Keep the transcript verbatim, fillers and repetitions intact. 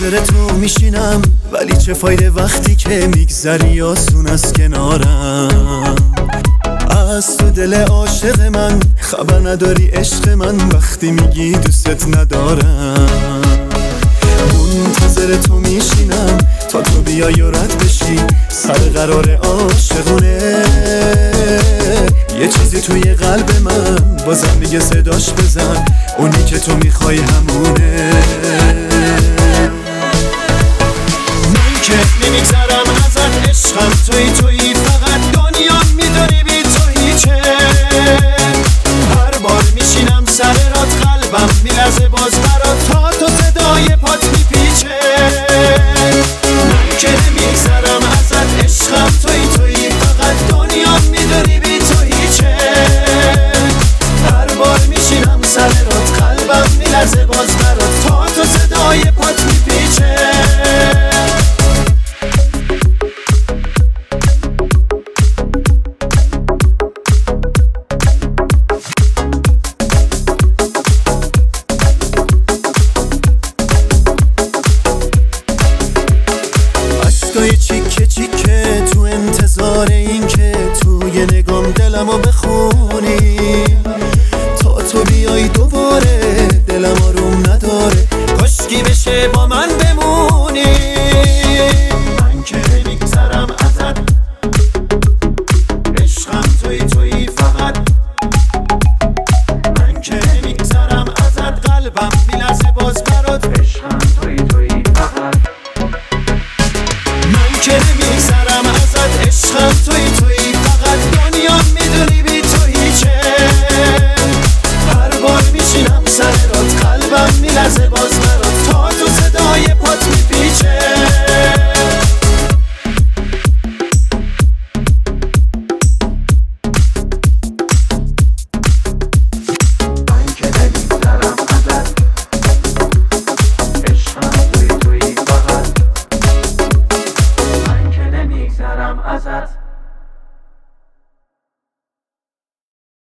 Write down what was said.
منتظر تو میشینم، ولی چه فایده وقتی که میگذری آسون از کنارم. از تو دل عاشق من خبر نداری عشق من، وقتی میگی دوستت ندارم. منتظر تو میشینم تا تو بیای و رد بشی، سر قرار عاشقونه. یه چیزی توی قلب من بازم میگه صداش بزن، اونی که تو میخوای همونه. من که نمیگذرم ازت، عشقم توی توی فقط دنیا میداری بی تو هیچه. هر بار میشینم سر رات قلبم میلرزه باز برات، تا تو صدای پات میپیچه. من که نمیگذرم ازت، عشقم توی توی فقط دنیا میداری بی تو هیچه. هر بار میشینم سر رات قلبم میلرزه باز برات، تا تو صدای پات میپیچه. اشکای چیکه چیکه تو انتظار این که توی نگام دلمو بخون.